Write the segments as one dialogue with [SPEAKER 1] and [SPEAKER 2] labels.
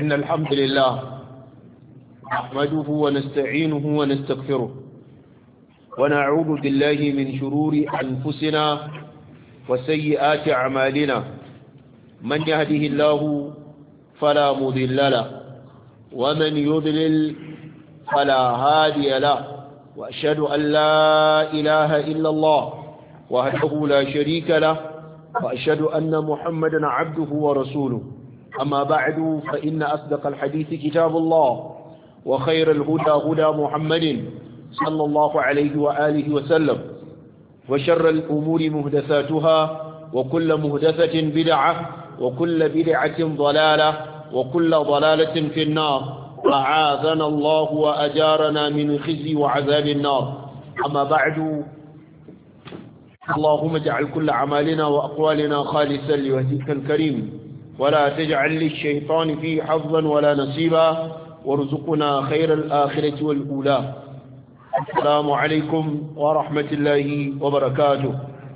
[SPEAKER 1] إن الحمد لله نحمده ونستعينه ونستغفره ونعوذ بالله من شرور أنفسنا وسيئات أعمالنا من يهده الله فلا مضل له ومن يضلل فلا هادي له وأشهد أن لا إله إلا الله وحده لا شريك له وأشهد أن محمدا عبده ورسوله أما بعد فإن أصدق الحديث كتاب الله وخير الهدى هدى محمد صلى الله عليه وآله وسلم وشر الأمور مهدثاتها وكل مهدثة بدعة وكل بدعة ضلالة وكل ضلالة في النار أعاذنا الله وأجارنا من خزي وعذاب النار أما بعد اللهم اجعل كل أعمالنا وأقوالنا خالصا لوجهك الكريم ولا تجعل للشيطان فيه حظا ولا نصيبا وارزقنا خير الآخرة والأولى السلام عليكم ورحمة الله وبركاته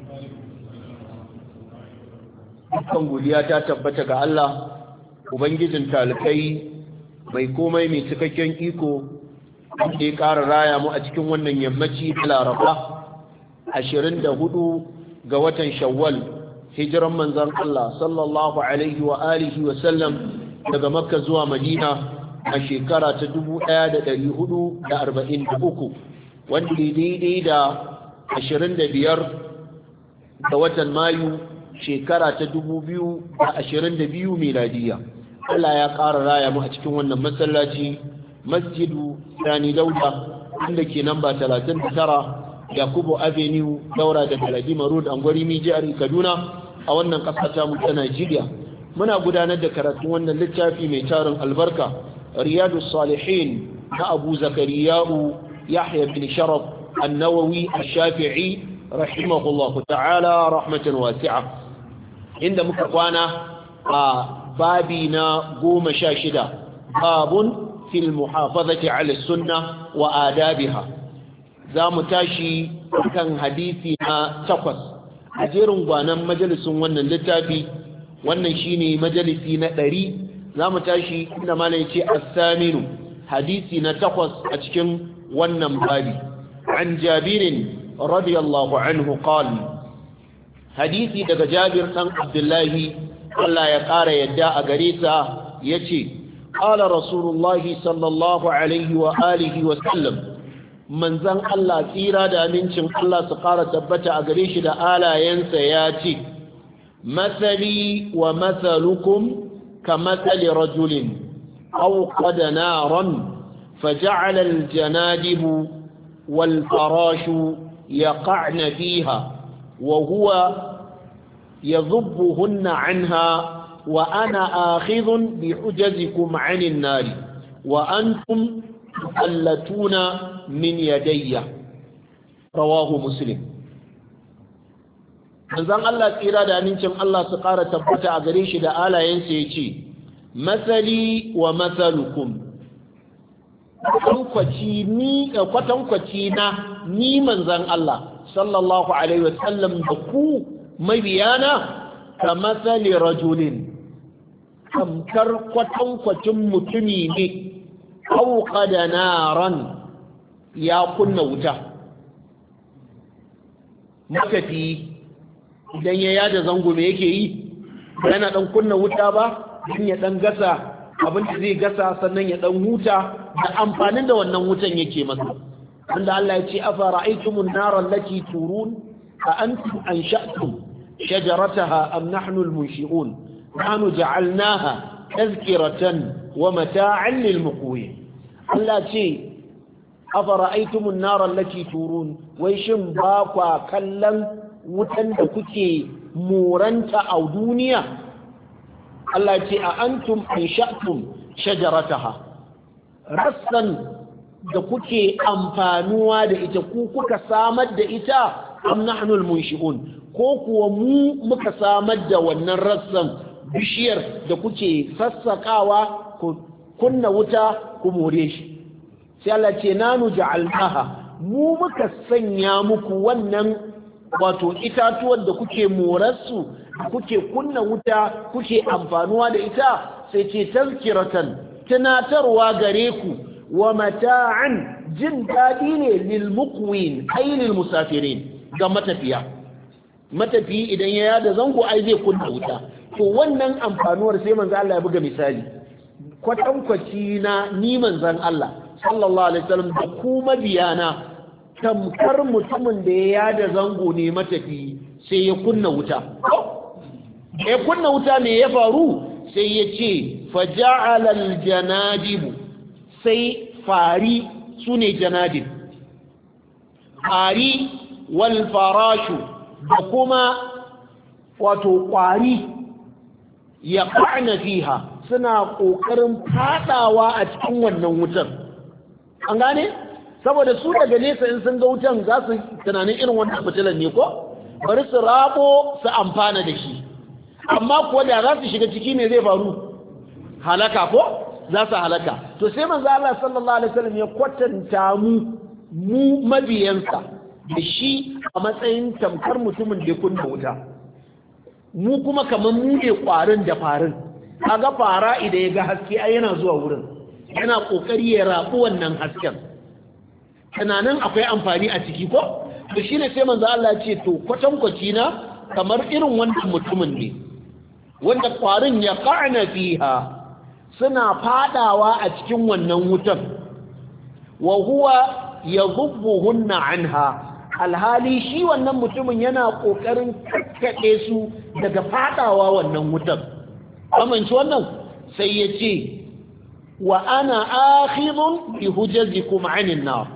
[SPEAKER 1] dukkan godiya ta tabbata ga Allah ubangijin talikai mai komai mai cikakken iko da ya ƙara raya mu a cikin wannan yammaci da Laraba 24 ga watan Shawwal hijiran manzon Allah sallallahu alaihi wa alihi wa sallam daga Makka zuwa Madina a shekara ta 1443 wanda daidai da 25 ga watan Mayu shekara ta 2022 miladiya. Allah ya ƙara raya mu a cikin wannan masallaci Masjidu Sani Dauda inda ke namba 39 Yakubu Avenue daura da Galadima Road Angwari jihar Kaduna a wannan ƙasa ta mu ta Najeriya. Muna gudanar da karatun wannan littafi mai tarin albarka Riyadus Salihin na Abu Zakariya'u Yahya bin Sharaf An-Nawawi Ash-Shafi'i rahimahullahu ta'ala rahmatan wasi'a. Inda muka kwana a babi na 16 babun fil muhafazati 'ala sunnah wa adabiha. Za mu tashi kan hadisi na 8 a jerin gwanan majalisun wannan littafi. Wannan shine majalisi na 100. Za mu tashi inda malai ce as-saminu hadisi na 8 a cikin wannan babi. An Jabirin radiyallahu anhu qala hadisi daga Jabir dan Abdullahi Allah ya ƙara yadda a gare sa yace qala rasulullahi sallallahu alaihi wa alihi wa sallam manzon Allah tsira da amincin Allah su ƙara tabbata a gare shi da alayensa yace mathali wa mathalukum kamathali rajulin awqada naran faja'ala al-janadibu wal farashu yaqa'na fiha وهو يضبهن عنها وأنا آخذ بحجزكم عن النار وأنتم تفلتون من يدي رواه مسلم. manzon Allah tsira da amincin Allah su ƙara tabbata a gare shi da alayensa ya ce matsali wa matsalukum kwatankwaci na ni manzon Allah sallallahu alaihi wasallam da ku mabiyana ka matsali rajulin tamkar kwatankwacin mutumi ne auka da naran ya kunna wuta. Makafi idan ya yada zango me yake yi yana dan kunna wuta ba din ya dan gasa abin da zai gasa sannan ya dan huta da amfanin da wannan wutan yake masa. wanda Allah ya ce afara'aytumun nara allati turun a antum ansha'tum shajarataha am nahnu al-munshi'un nahnu ja'alnaha tadhkiratan wa mata'an lil-muqwin. Allah ce afara'aytumun nara allati turun wai shin ba kwa kallon wutan da kuke moranta a duniya. Allah ce a antum ansha'tum shajarataha rassan da kuke amfanuwa da ita ku kuka samar da ita am nahnul munshi'un ko kuwa mu muka samar da wannan rassan bishiyar da kuke sassakawa ku kunna wuta ku more shi. sai Allah ce nanu ja'alnaha mu muka sanya muku wannan wato itatuwar da kuke morarsu kuke kunna wuta kuke amfanuwa da ita sai ce tazkiratan tunatarwa gare ku wa mata'an jin daɗi ne lil muqwin ay lil musafirin ga matafiya idan ya yada zango ai zai kunna wuta to wannan amfanuwar sai manzo Allah ya buga misali kwatankwaci na ni manzon Allah sallallahu alaihi wasallam da ku mabiyana tamkar mutumin da ya yada zango ne matafi sai ya kunna wuta me ya faru sai ya ce faja'ala aljanadib sai fari sune janadib fari wal farashu da kuma wato kwari ya ƙa'na fiha suna ƙoƙarin fadawa a cikin wannan wutar an gane saboda su daga nesa in sun ga wutan za su tunanin irin wannan fitilan ne ko bari su rabo su amfana da shi amma kuwa da za su shiga ciki ne zai faru halaka ko za su halaka to sai manzo Allah sallallahu alaihi wasallam ya kwatanta mu mabiyansa da shi a matsayin tamkar mutumin da ya kunna wuta mu kuma kamar mu ne kwarin da farin kaga fara idan ya ga haske ai yana zuwa wurin yana kokari ya rabu wannan hasken tunanin akwai amfani a ciki ko to shine sai manzo Allah ya ce to kwatankwaci na kamar irin wannan mutumin ne wanda kwarin ya qa'na fiha suna fadawa a cikin wannan wutan wa huwa yadhubbuhunna anha alhali shi wannan mutumin yana kokarin kakkade su daga fadawa wannan wutan amince wannan sai ya ce wa ana akhidun bi hujazikum 'anil nar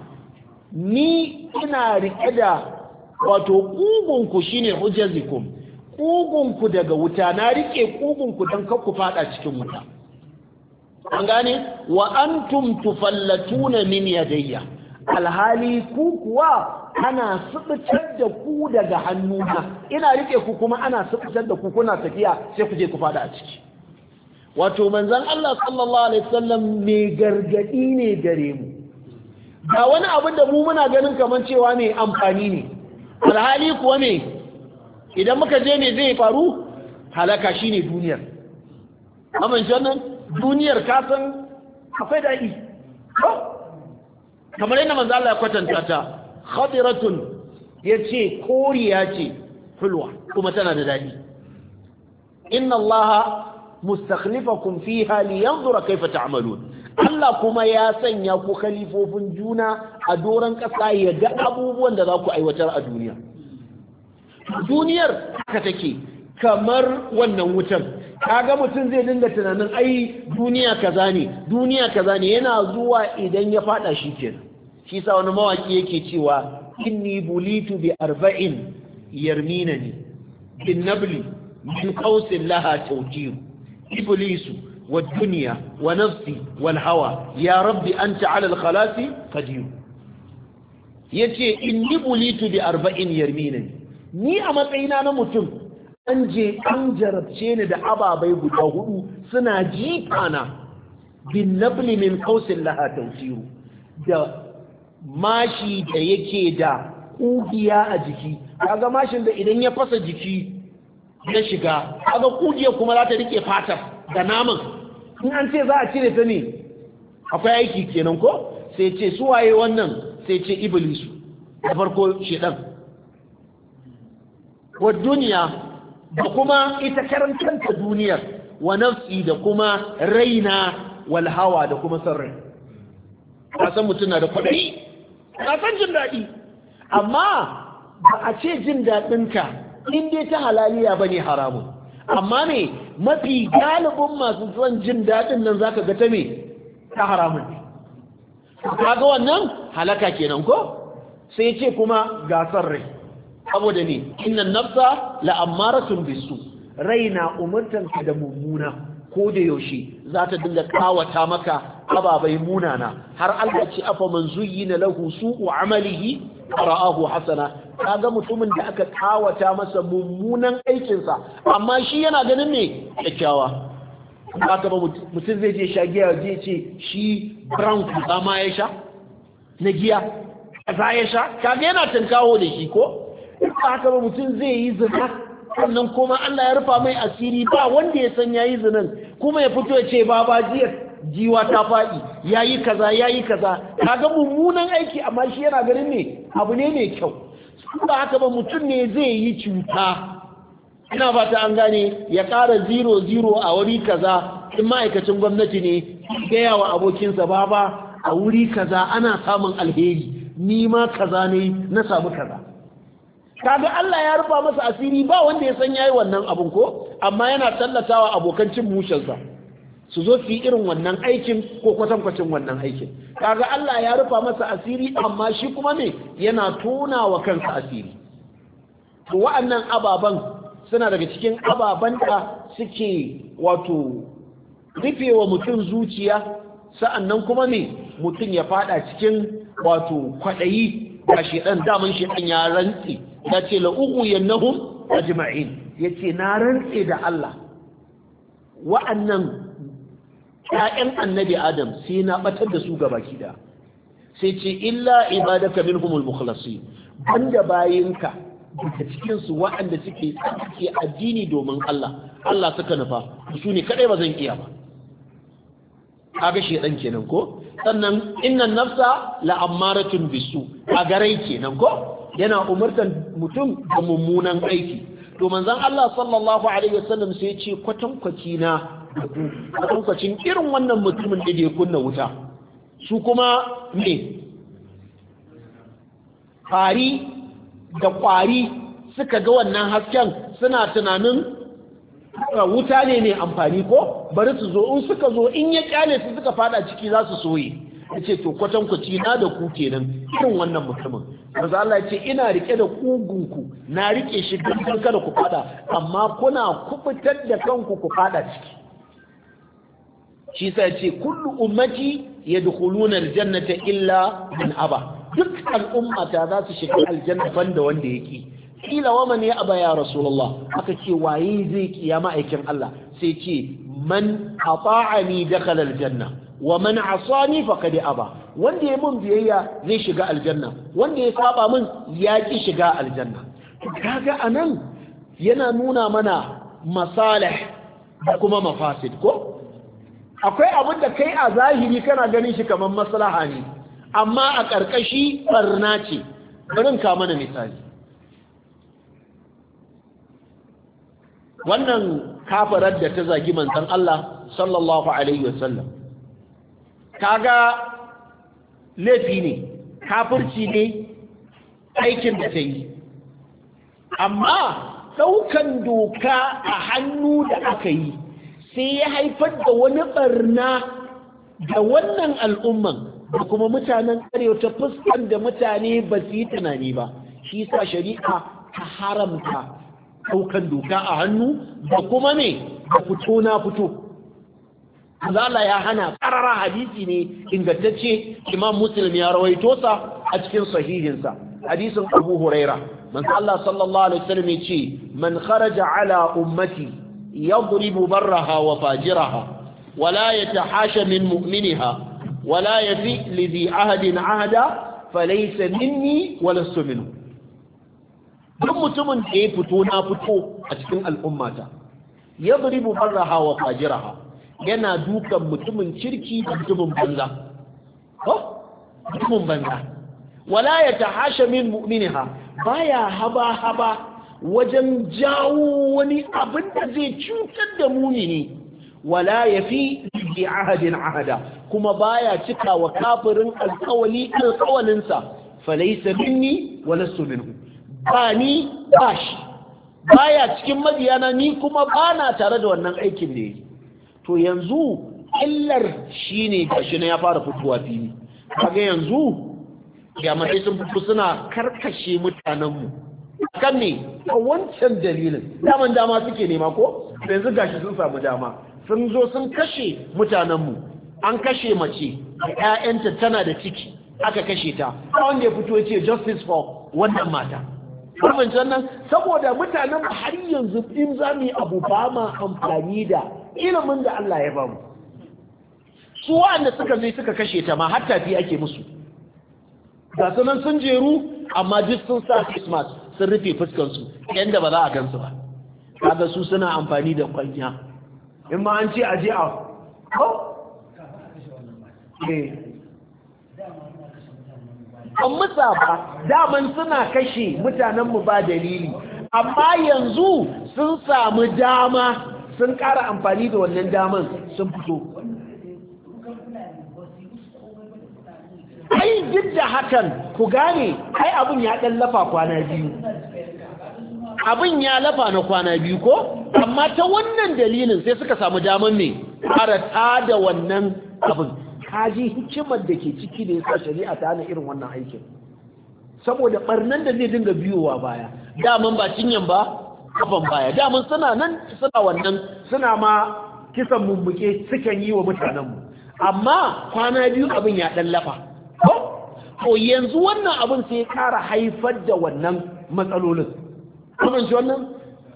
[SPEAKER 1] ni ina rike da wato kugunku shine hujazikum kugunku daga wuta na rike kugunku dan kakku fada cikin wuta an gane wa antum tufallatuna min yadayya alhali ku kuwa ana subutar da ku daga hannuna ina rike ku kuma ana subutar da ku kuna tafiya sai ku je ku fada a ciki wato manzon Allah sallallahu alaihi wasallam ne gargadi ne gare mu ba wani abin da mu muna ganin kaman cewa ne amfani ne alhali kuwa ne idan muka je ne zai faru halaka shine duniyar amince wannan duniyar kasan akwai daɗi kamar yadda manzo Allah ya kwatanta ta khadiratun yace koriya ce hulwa kuma tana da daɗi inna Allah mustakhlifakum fiha liyanzura kayfa ta'malun Allah kuma ya sanya ku khalifofin juna a doran ƙasa ya ga abubuwan da za ku aiwatar a duniya duniyar haka take kamar wannan wutan kaga mutum zai dinga tunanin ai duniya kaza ne yana zuwa idan ya fada shi kenan shi sa wani mawaki yake cewa inni bulitu bi arba'in yarminani bin nabli min qausin laha tawjih iblisu wad dunya wa nafsi wal hawa ya rabbi anta ala al khalasi qadir yace inni bulitu bi arba'in yarminani ni a matsayina na mutum an jarabce ni da ababai guda hudu suna jifana bin nabli min qausin laha tawjih da mashi da yake da kugiya a jiki kaga mashin da idan ya fasa jiki ya shiga kaga kugiya kuma za ta rike fatar da naman in an ce za a cire ta ne akwai aiki kenan ko sai ce su waye wannan sai ce iblisu da farko shedan wa duniya da kuma ita karantanta duniyar wa nafsi da kuma raina wal hawa da kuma sarrai ka san mutum na da kwaɗayi ka san jin daɗi amma ba a ce jin daɗinka in dai ta halaliya ba ne haramun amma ne mafi galibin masu son jin daɗin nan zaka ga ta me ta haramun ne kaga wannan halaka kenan ko sai ce kuma gasar rai saboda ne innan nafsa la'ammaratun bisu raina umurtanka da mummuna ko da yaushe za ta dinga kawata maka ababai munana har Allah ce afa man zuyyina lahu su'u amalihi ra'ahu hasana kaga mutumin da aka kawata masa mummunan aikin sa amma shi yana ganin ne kyakkyawa haka ba mutum zai je sha giya zai ce shi brown kaza ma ya sha na giya kaza ya sha kaga yana tankawo da shi ko haka ba mutum zai yi zina sannan kuma Allah ya rufa mai asiri ba wanda ya san yayi zinan kuma ya fito ya ce baba jiwa ta faɗi yayi kaza kaga mummunan aiki amma shi yana ganin ne abu ne mai kyau ba haka ba mutum ne zai yi cuta ina fata an gane ya ƙara 00 a wuri kaza in ma'aikacin gwamnati ne gaya wa abokinsa baba a wuri kaza ana samun alheri ni ma kaza ne na samu kaza kaga Allah ya rufa masa asiri ba wanda ya san yayi wannan abun ko amma yana tallatawa abokan cin mushensa su zo su yi irin wannan aikin ko kwatankwacin wannan aikin kaga Allah ya rufa masa asiri amma shi kuma ne yana tona wa kansa asiri to wa'annan ababan suna daga cikin ababan da suke wato rufewa mutum zuciya sa'annan kuma ne mutum ya fada cikin wato kwadayi ga shedan daman shedan ya rantsi ya ce la'ugu yannahum ajma'in yace na rantsi da Allah wa'annan ƴaƴan annabi Adam sai na batar da su gabaki da sai ce illa ibadaka minhumul mukhlasin banda bayinka daga cikin su wa'anda suke tsaki addini domin Allah suka nufa su ne kadai ba zan iya ba kaga shedan kenan ko sannan innan nafsa la'ammaratun bisu a garai kenan ko yana umurtan mutum da mummunan aiki to manzon Allah sallallahu alaihi wasallam sai ya ce kwatankwaci na kwatankwacin irin wannan mutumin da ya kunna wuta su kuma ne fari da kwari suka ga wannan hasken suna tunanin wuta ne mai amfani ko bari su zo in suka zo in ya kyale su suka fada ciki za su soye ya ce to kwatankwaci na da ku kenan irin wannan mutumin maza Allah ya ce ina rike da kugunku na rike shi don kada ku fada amma kuna kubutar da kanku ku fada ciki shi sa ce kullu ummati yadkhuluna aljannata illa man aba duk al'ummata za su shiga aljanna banda wanda yake kila wa man ya aba ya rasulullah aka ce waye zai kiyama aikin Allah sai ce man ata'ani dakhala aljanna wa man asani faqad aba wanda ya mun biyayya zai shiga aljanna wanda ya saba min ya ki shiga aljanna kaga anan yana nuna mana masalih da kuma mafasid ko akwai abin da kai a zahiri kana ganin shi kamar maslaha ne amma a ƙarƙashi barna ce barin ka mana misali wannan kafarar da ta zagi manzon Allah sallallahu alaihi wasallam kaga laifi ne kafirci ne aikin da ta yi amma ɗaukan doka a hannu da aka yi sai ya haifar da wani barna da wannan al'umman da kuma mutanen arewa ta fuskar da mutane ba su yi tunani ba shi sa shari'a ta haramta ɗaukan doka a hannu da kuma ne da fito na fito Allah ya hana ƙarara hadisi ne ingantacce Imam Muslim ya rawaito sa a cikin sahihinsa hadisin Abu Huraira manzo Allah sallallahu alaihi wasallam ya ce man kharaja ala ummati يضرب برها وفاجرها ولا يتحاشى من مؤمنها ولا يفي لذي عهد عهدا فليس مني ولست منه duk mutumin da ya fito na fito a cikin al'ummata ya buribu barraha wa fajiraha yana dukan mutumin kirki da mutumin banza mutumin banza wala ya tahasha min mu'minha baya haba wajen jawo wani abin da zai cutar da mumini wala yafi bi ahadin ahada kuma baya cika wa kafirin alƙawalinsa falaysa minni wa lastu minhu ba ni ba shi baya cikin madiyana ni kuma bana tare da wannan aikin da yake to yanzu illar shine gashi na ya fara fitowa fili kaga yanzu jami'ai sun fito suna karkashe mutanenmu kan ne a wancan dalilin dama suke nema ko yanzu gashi sun samu dama sun zo sun kashe mutanenmu an kashe mace da 'ya'yanta tana da ciki aka kashe ta a wanda ya fito ya ce justice for wannan mata kurbancin nan saboda mutanen har yanzu in za mu yi abu ba ma amfani da ilimin da Allah ya bamu su wanda suka zai suka kashe ta ma har tafi ake musu ga sunan sun jeru amma duk sun sa face mask sun rufe fuskansu yadda ba za a gansu ba kaga su suna amfani da kwanya in ma an ce a je a an musa ba daman suna kashe mutanenmu ba dalili amma yanzu sun samu dama sun ƙara amfani da wannan daman sun fito ai duk da hakan ku gane ai abin ya ɗan lafa kwana biyu abin ya lafa na kwana biyu ko amma ta wannan dalilin sai suka samu daman ne fara da wannan abin kaji hikimar da ke ciki da yasa shari'a ta hana irin wannan aikin saboda barnan da zai dinga biyowa baya daman ba cinyan ba kafan baya daman suna nan suna wannan suna ma kisan mummuke sukan yi wa mutanenmu amma kwana biyu abin ya dan lafa ko yanzu wannan abin sai ya kara haifar da wannan matsalolin kuma shi wannan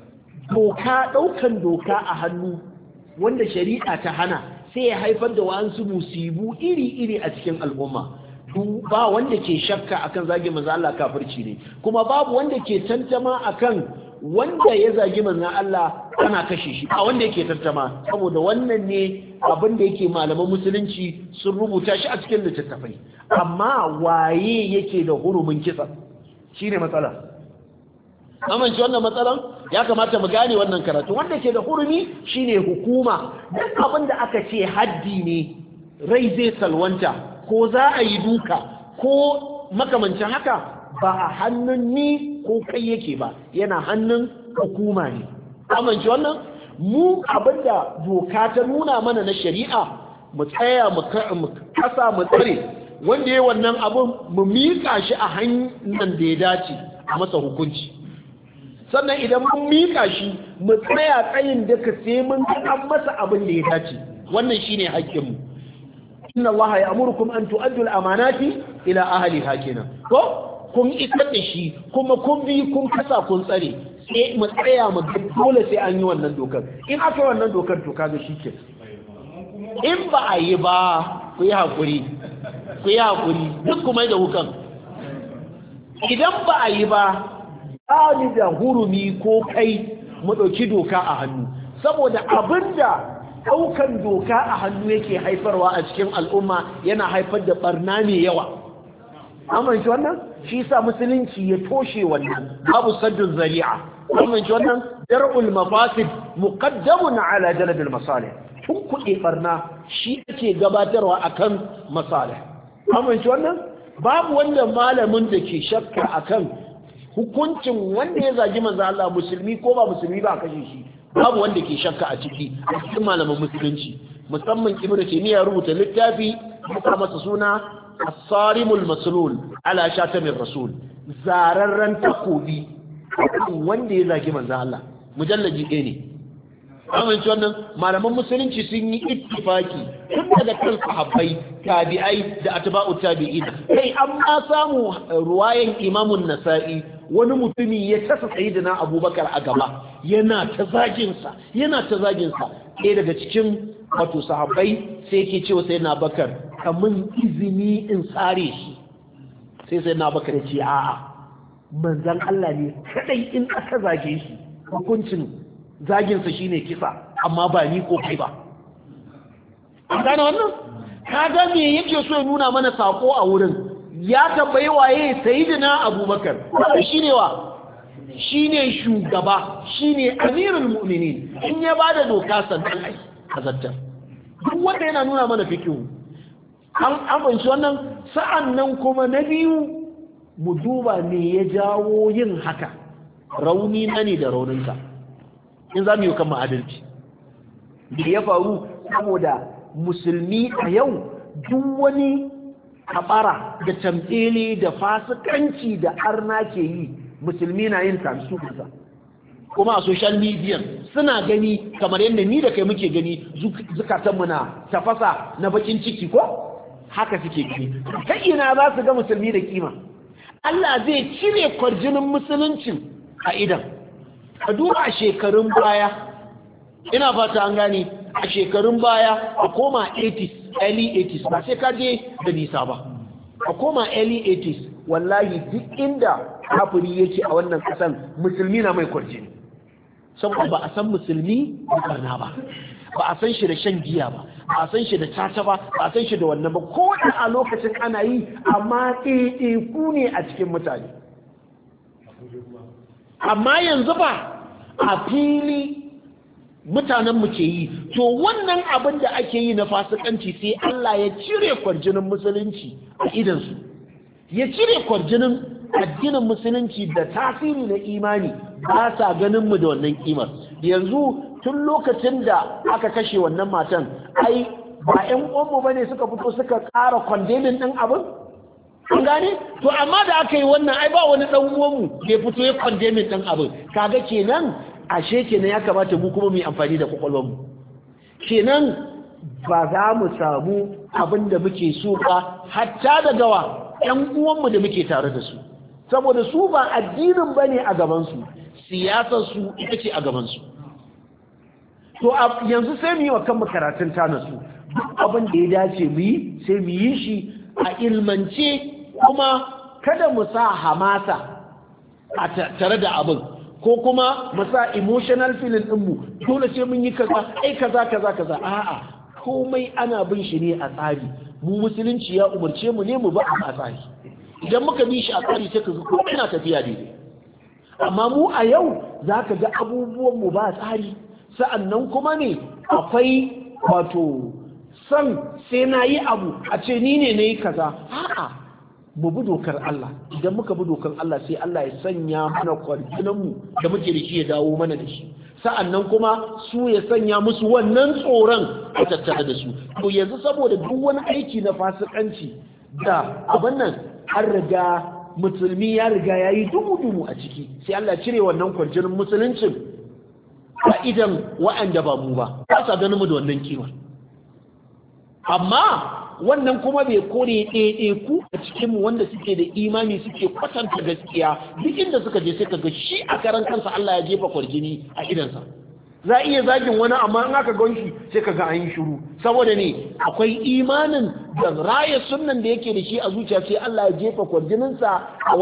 [SPEAKER 1] daukan doka a hannu wanda shari'a ta hana sai ya haifar da wa'ansu musibu iri-iri a cikin al'umma ba wanda ke shakka akan zagi manzo Allah kafirci ne kuma babu wanda ke tantama akan wanda ya zagi manzo Allah ana kashe shi a wanda yake tantama saboda wannan ne abin da yake malaman musulunci sun rubuta shi a cikin littattafai amma waye yake da hurumin kisa shine matsala amince wannan matsalan ya kamata mu gane wannan karatu wanda ke da hurumi shine hukuma duk abin da aka ce haddi ne rai zai salwanta ko za a yi duka ko makamancin haka ba a hannun ni ko kai yake ba yana hannun hukuma ne amince wannan mu abinda doka ta nuna mana na shari'a mu tsaya mu kasa mu tsare wanda yayin wannan abin mu mika shi a hanyar da ya dace a masa hukunci sannan idan mun mika shi mu tsaya tsayin da ka sai mun an masa abin da ya dace wannan shine haƙƙin mu inna allaha ya'murukum an tu'addu al-amanati ila ahliha kenan ko kun isar da shi kuma kun bi kun kasa kun tsare sai mu tsaya mu dole sai an yi wannan dokar in aka yi wannan dokar to kaga shike in ba a yi ba ku yi hakuri duk kuma da hukan idan ba a yi ba ni da hurumi ko kai mu ɗauki doka a hannu saboda abinda ɗaukan doka a hannu yake haifarwa a cikin al'umma yana haifar da barna mai yawa amince wannan shi sa musulunci ya toshe wannan babu saddun zari'a amince wannan dar'ul mafasid muqaddamun ala jalbil masalih tun kuɗe barna shi ake gabatarwa akan masalih amince wannan babu wanda malamin da ke shakka akan hukuncin wanda ya zagi manzo Allah musulmi ko ba musulmi ba kashe shi babu wanda ke shakka a cikin malaman musulunci musamman Ibn Taymiyyah rubuta littafi ya masa suna As-Sarimul Maslul ala Shatamir Rasul zararran takobi wanda ya zagi manzo Allah mujallaji ɗaya ne amince wannan malaman musulunci sun yi ittifaki tun daga kan sahabbai tabi'ai da atba'u tabi'in kai amma samu ruwayan imamun nasa'i wani mutumi ya tasa sayyidina abubakar a gaba yana ta zagin sa ɗaya daga cikin wato sahabbai sai yake cewa sayyidina bakar kamun izini in tsare shi sai sayyidina bakar ya ce a'a manzon Allah ne kadai in aka zage shi hukuncin zaginsa shine kisa amma ba ni ko kai ba an gane wannan kaga me yake so ya nuna mana sako a wurin ya tambayi waye sayyidina abubakar shine wa shine shugaba shine amirul mu'minin in ya bada doka sannan ai hazarta duk wanda yana nuna mana fikihu an amince wannan sa'annan kuma na biyu mu duba me ya jawo yin haka rauni na ne da rauninka in za mu yi kan adalci da ya faru saboda musulmi a yau duk wani kabara da tamtsele da fasikanci da arna ke yi musulmi na yin tamsu kusa kuma a social media suna gani kamar yadda ni da kai muke gani zukatanmu na tafasa na bakin ciki ko haka suke gani ta ina za su ga musulmi da kima Allah zai cire kwarjinin musuluncin a idan a duba a shekarun baya ina fata an gane a shekarun baya a koma 80s early 80s ba sai ka je da nisa ba a koma early 80s wallahi duk inda kafiri yake a wannan kasan musulmi na mai kwarjini saboda ba a san musulmi da barna ba a san shi da shan giya ba a san shi da caca ba a san shi da wannan ba ko da a lokacin ana yi amma ku ne a cikin mutane amma yanzu ba a fili mutanenmu ke yi to wannan abin da ake yi na fasikanci sai Allah ya cire kwarjinin musulunci a idansu ya cire kwarjinin addinin musulunci da tasiri na imani ba sa ganin mu da wannan kimar yanzu tun lokacin da aka kashe wannan matan ai ba ƴan uwanmu bane suka fito suka ƙara condemning din abin an gane to amma da aka yi wannan ai ba wani dan uwanmu da ya fito ya condemning din abin kaga kenan ashe kenan ya kamata mu kuma mu yi amfani da kwakwalwarmu kenan ba za mu samu abin da muke so ba hatta da gawa ƴan uwanmu da muke tare da su saboda su ba addinin bane a gabansu siyasar su ita ce a gabansu to yanzu sai mu yi wa kanmu karatun tana su duk abin da ya dace mu yi sai mu yi shi a ilmance kuma kada mu sa hamasa a tare da abin ko kuma mu sa emotional feeling ɗinmu dole sai mun yi kaza ai kaza a'a komai ana bin shi ne a tsari mu musulunci ya umarce mu ne mu ba a tsari idan muka bi shi a tsari sai ka ga komai na tafiya daidai amma mu a yau za ka ga abubuwan mu ba tsari sa'annan kuma ne akwai wato san sai na yi abu a ce ni ne na yi kaza a'a mu bi dokar Allah idan muka bi dokar Allah sai Allah ya sanya mana kwarginanmu da muke da shi ya dawo mana da shi sa'annan kuma su ya sanya musu wannan tsoron a tattare da su to yanzu saboda duk wani aiki na fasikanci da abin nan an riga musulmi ya riga ya yi dumu-dumu a ciki sai Allah cire wannan kwarjinin musuluncin a idan wa'anda ba mu ba sa ganin mu da wannan kima amma wannan kuma bai kore ɗaiɗaiku a cikinmu wanda suke da imani suke kwatanta gaskiya duk inda suka je sai kaga shi a karan kansa Allah ya jefa kwarjini a idansa za a iya zagin wani amma in aka ganshi sai kaga an yi shiru saboda ne akwai imanin da raya sunnan da yake da shi a zuciya sai Allah ya jefa kwarjininsa a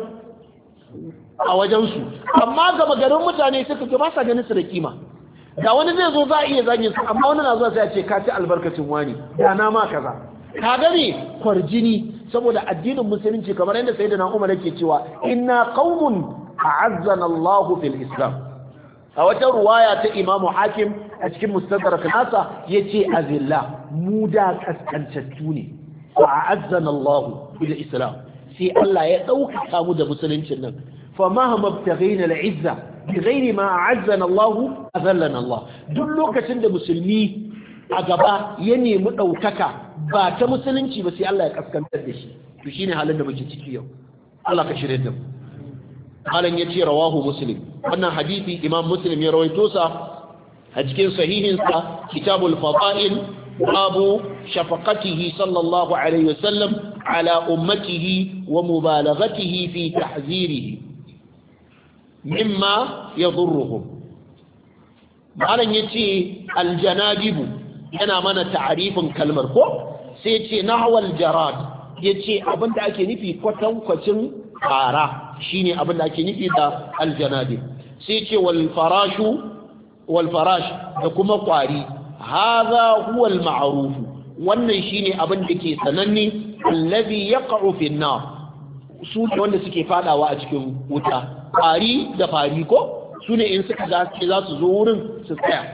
[SPEAKER 1] wajen su amma gaba garin mutane suka ga ba sa ganin su da kima da wani zai zo za a iya zagin su amma wani na zuwa sai ya ce ka ci albarkacin wani da na ma kaza ka gane kwarjini saboda addinin musulunci kamar yadda sayyidina Umar yake cewa inna qaumun a'azzana Allah fil Islam a wata ruwaya ta Imam Hakim a cikin Mustadrak nasa yace azilla mu da kaskantattu ne a'azzana Allah fil Islam sai Allah ya dauka mu da musuluncin nan fa mahama btaghina al-izza bighairi ma a'azzana Allah azallana Allah duk lokacin da musulmi a gaba ya nemi ɗaukaka ba ta musulunci ba sai Allah ya kaskantar da shi to shine halin da muke ciki yau Allah ka shirye da mu halan yace rawahu muslim wannan hadisi imam muslim ya rawaito sa a cikin sahihin sa kitabul fada'il babu shafaqatihi sallallahu alaihi wasallam ala ummatihi wa mubalaghatihi fi tahzirihi mimma yadurruhum halan yace aljanabibu yana mana ta'arifin kalmar ko sai ce nahwal jarad yace abinda ake nufi kwatankwacin fara shine abinda ake nufi da aljanabi sai ce wal farash da kuma kwari hadha huwa al ma'ruf wannan shine abin da ke sananne allazi yaqa'u fi an-nar su wanda suke fadawa a cikin wuta kwari da fari ko sune in suka za su zo wurin su tsaya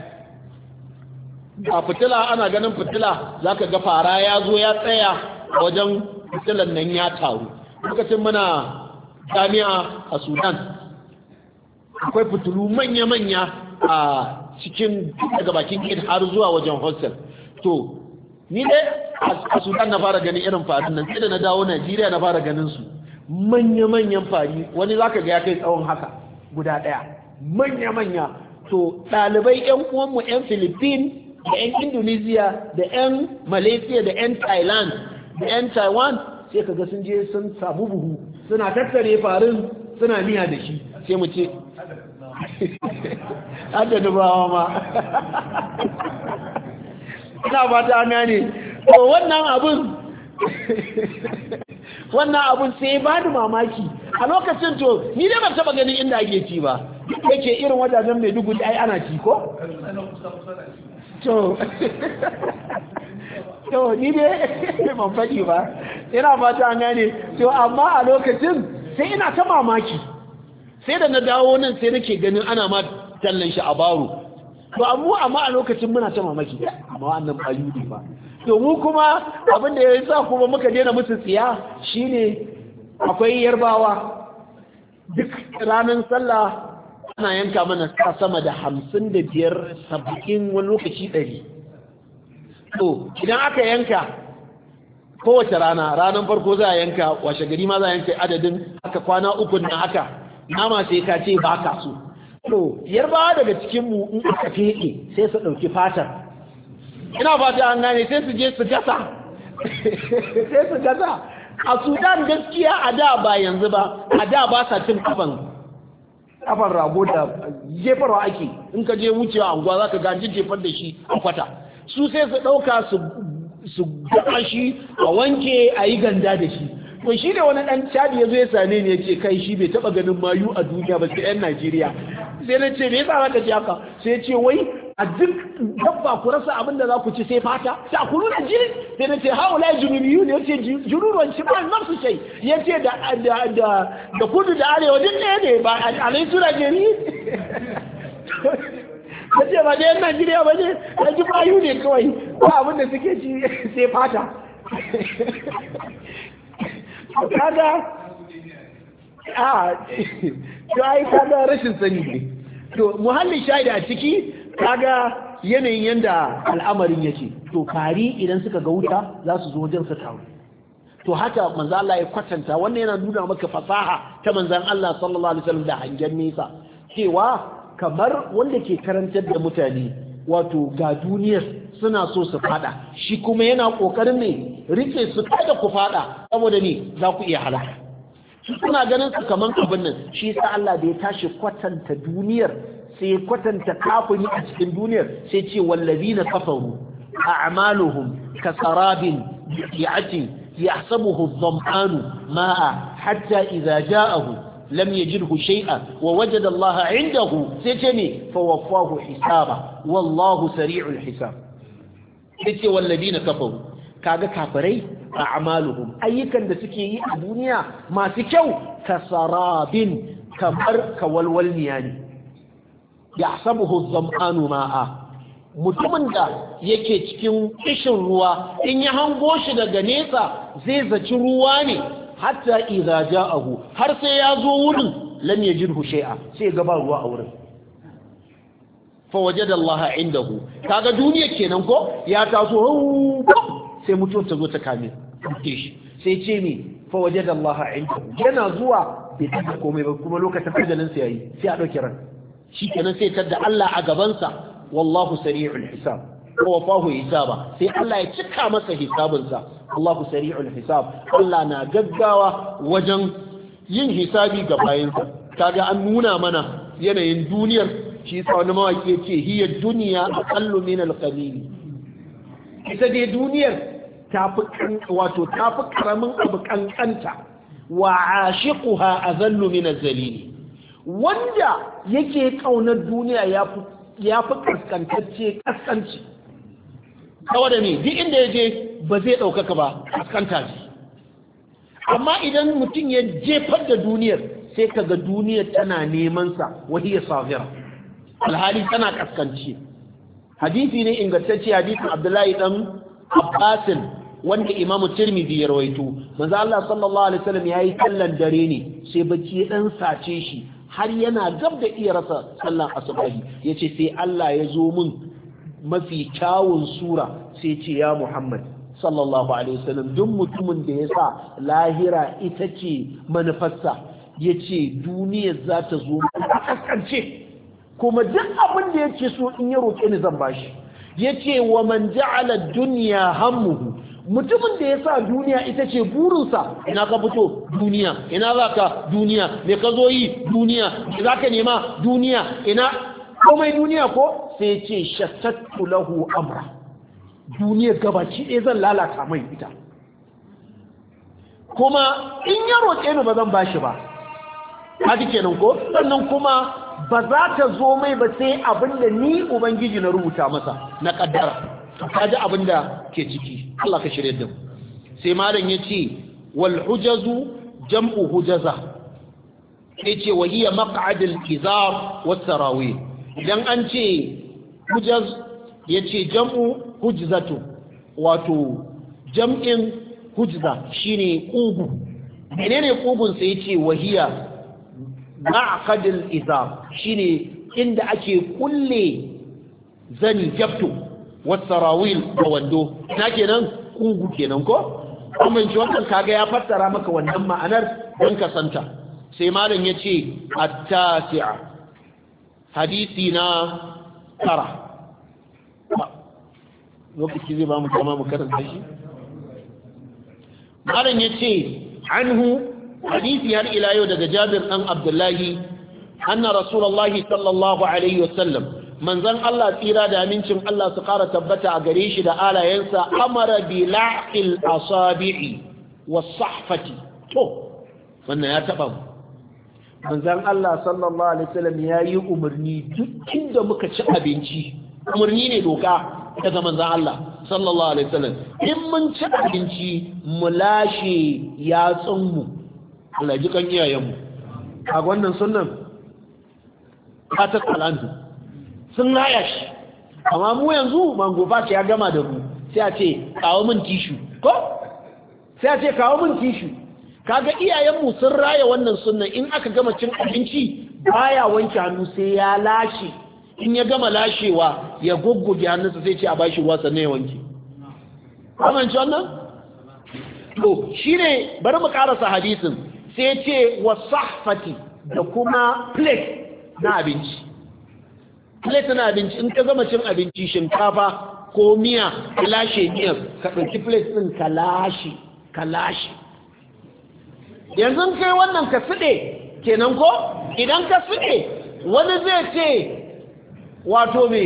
[SPEAKER 1] a fitila ana ganin fitila za ka ga fara ya zo ya tsaya wajen fitilan nan ya taru lokacin muna jami'a a sudan akwai fitilu manya-manya a cikin daga bakin gate har zuwa wajen hostel to ni dai a sudan na fara ganin irin farin nan sai da na dawo najeriya na fara ganin su manya-manyan fari wani za ka ga ya kai tsawon haka guda ɗaya manya-manya to ɗalibai 'yan uwanmu 'yan philippines da 'yan Indonesia da 'yan Malaysia da 'yan Thailand da 'yan Taiwan sai kaga sun je sun samu buhu suna tattare farin suna miya da shi sai mu ce hada dubawa ma ina ba ta gane to wannan abun sai ba da mamaki a lokacin to ni dai ban taba ganin inda ake ci ba yake irin wajajen Maiduguri ai ana ci ko to ni ne ban faɗi ba ina fata an gane to amma a lokacin sai ina ta mamaki sai da na dawo nan sai nake ganin ana ma tallan shi a baro to amma a lokacin muna ta mamaki amma wannan bayu ne ba to mu kuma abin da ya sa kuma muka daina musu tsiya shine akwai yarbawa duk ranar sallah ana yanka mana sama da 55 70 wani lokaci 100 to idan aka yanka kowace ranar farko za a yanka washe gari ma za a yanka adadin haka kwana uku na haka nama sai ka ce ba ka so to yarbawa daga cikinmu in aka feke sai su ɗauki fatar ina fata an gane sai su je su gasa sai su gasa a Sudan gaskiya a da ba yanzu ba a da ba sa cin kafan rago da jefarwa ake in ka je wucewa anguwa za ka ga jefar da shi a kwata su sai su ɗauka su gaba shi a wanke a yi ganda da shi to shi ne wani ɗan cadi ya zo ya same ni ya ce kai shi bai taɓa ganin mayu a duniya ba sai 'yan Najeriya sai na ce me yasa zaka ji haka sai ya ce wai a duk dabba ku rasa abin da za ku ci sai fata ta ku nuna jini sai na ce haula junubiyu ne yace junuban shi ba nafsu shai yace da kudu da arewa duk ɗaya ne ba alai sura jeri yace ba da yan Najeriya ba ne a ji bayu ne kawai ba abin da suke ci sai fata kaga to ai kaga rashin sani ne to muhallin shaida a ciki kaga yanayin yanda al'amarin yake to fari idan suka ga wuta za su zo wajen su taru to haka manzo Allah ya kwatanta wannan yana nuna maka fasaha ta manzon Allah sallallahu alaihi wasallam da hangen nesa cewa kamar wanda ke karantar da mutane wato ga duniyar suna so su fada shi kuma yana kokarin ne rike su kada ku fada saboda ne za ku iya halaka suna ganin su kaman abin nan shi sa Allah da ya tashi kwatanta duniyar sai kwatanta kafiri a cikin duniyar sai ce wallazina kafaru a'maluhum kasarabin bi'atin yahsabuhu adh-dham'anu ma'a hatta idza ja'ahu lam yajidhu shay'an wa wajada Allah 'indahu sai ce ne fa waffahu hisaba wallahu sari'ul hisab sai ce wallazina kafaru kaga kafirai a'maluhum ayyukan da suke yi a duniya masu kyau kasarabin kamar kawalwalniya ne yahsabuhu adh-dham'anu ma'a mutumin da yake cikin kishin ruwa in ya hango shi daga nesa zai zaci ruwa ne hatta idza ja'ahu har sai ya zo wurin lam yajidhu shay'a sai ga ba ruwa a wurin fa wajada Allah indahu kaga duniya kenan ko ya taso sai mutum ta zo ta kame shi sai ce me fa wajada Allah indahu yana zuwa bai taɓa komai ba kuma lokacin ajalin sa yayi sai a dauki ran shikenan sai tadda Allah a gabansa wallahu sari'ul hisab wa wafahu hisaba sai Allah ya cika masa hisabinsa Allahu sari'ul hisab Allah na gaggawa wajen yin hisabi ga bayinsa kaga an nuna mana yanayin duniyar shi yasa wani mawaki yace hiya dunya aqallu min al-qalil ita dai duniyar tafi karamin abu kankanta wa ashiquha azallu min az-zalil wanda yake kaunar duniya ya fi kaskanci saboda ne duk inda ya je ba zai ɗaukaka ba kaskanta ce amma idan mutum ya jefar da duniyar sai ka ga duniyar tana nemansa wahiyar safira alhali tana kaskanci hadisi ne ingantacce hadisin abdullahi dan abbasin wanda imamu tirmidhi ya rawaito manzo Allah sallallahu alaihi wasallam yayi sallan dare ne sai bacci ya dan sace shi har yana gab da iya rasa sallan asubahi yace sai Allah ya zo min mafi kyawun sura sai ce ya Muhammad sallallahu alaihi wasallam duk mutumin da ya sa lahira ita ce manufarsa yace duniyar za ta zo a kaskance kuma duk abin da yake so in ya roƙe ni zan bashi yace wa man ja'ala ad-dunya hammuhu mutumin da ya sa duniya ita ce burinsa ina ka fito duniya ina za ka duniya me ka zo yi duniya me za ka nema duniya ina komai duniya ko sai ce shattattu lahu amra duniyar gabaci ɗaya zan lalata mai ita kuma in ya roƙe ni ba zan bashi ba haka kenan ko sannan kuma ba za ta zo mai ba sai abinda ni ubangiji na rubuta masa na kaddara kaji abinda ke ciki Allah ka shirye da mu sai malam yace wal hujazu jam'u hujaza yace wa hiya maq'ad al izar was sarawil idan an ce hujaz yace jam'u hujzatu wato jam'in hujza shine kugu menene kugun sai yace wa hiya maq'ad al izar shine inda ake kulle zani jabtu was sarawil da wando ina kenan kugu kenan ko kuma shi wannan kaga ya fassara maka wannan ma'anar don ka santa sai malam yace at-tasi'a hadisi na tara lokaci zai ba mu kama mu karanta shi malam yace anhu hadisi har ila yau daga Jabir dan Abdullahi anna rasulullahi sallallahu alaihi wasallam manzon Allah tsira da amincin Allah su ƙara tabbata a gare shi da alayensa amara bi la'il asabi'i was-sahfati to wannan ya taba mu manzon Allah sallallahu alaihi wasallam yayi umarni duk inda muka ci abinci umarni ne doka daga manzon Allah sallallahu alaihi wasallam in mun ci abinci mu lashe yatsun mu Allah ji kan iyayen mu a wannan sunnan ta tsalantu sun laya shi amma mu yanzu mangofa ce ya gama da mu sai a ce kawo min tishu ko sai a ce kawo min tishu kaga iyayenmu sun raya wannan sunnan in aka gama cin abinci baya wanke hannu sai ya lashe in ya gama lashewa ya goggoge hannunsa sai ce a bashi ruwa sannan ya wanke amince wannan to shine bari mu karasa hadisin sai ce wasahfati da kuma plate na abinci plate na abinci in ka gama cin abinci shinkafa ko miya ka lashe miyar ka ɗauki plate ɗin ka lashe yanzu kai wannan ka siɗe kenan ko idan ka siɗe wani zai ce wato me